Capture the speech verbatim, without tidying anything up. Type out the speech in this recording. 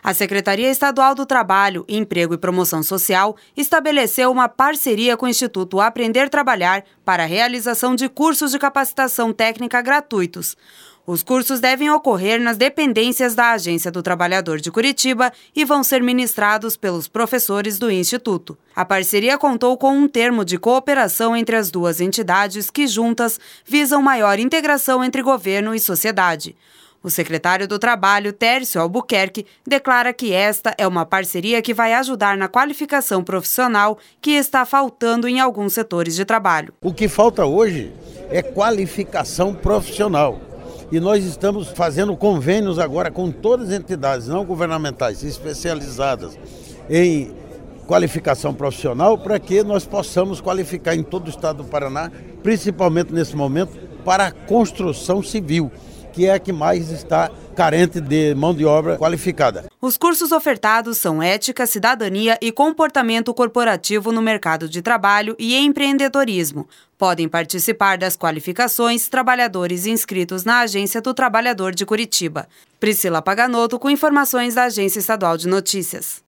A Secretaria Estadual do Trabalho, Emprego e Promoção Social estabeleceu uma parceria com o Instituto Aprender Trabalhar para a realização de cursos de capacitação técnica gratuitos. Os cursos devem ocorrer nas dependências da Agência do Trabalhador de Curitiba e vão ser ministrados pelos professores do Instituto. A parceria contou com um termo de cooperação entre as duas entidades que, juntas, visam maior integração entre governo e sociedade. O secretário do Trabalho, Tércio Albuquerque, declara que esta é uma parceria que vai ajudar na qualificação profissional que está faltando em alguns setores de trabalho. O que falta hoje é qualificação profissional. E nós estamos fazendo convênios agora com todas as entidades não governamentais especializadas em qualificação profissional para que nós possamos qualificar em todo o estado do Paraná, principalmente nesse momento, para a construção civil, que é a que mais está carente de mão de obra qualificada. Os cursos ofertados são Ética, Cidadania e Comportamento Corporativo no Mercado de Trabalho e Empreendedorismo. Podem participar das qualificações trabalhadores inscritos na Agência do Trabalhador de Curitiba. Priscila Paganotto com informações da Agência Estadual de Notícias.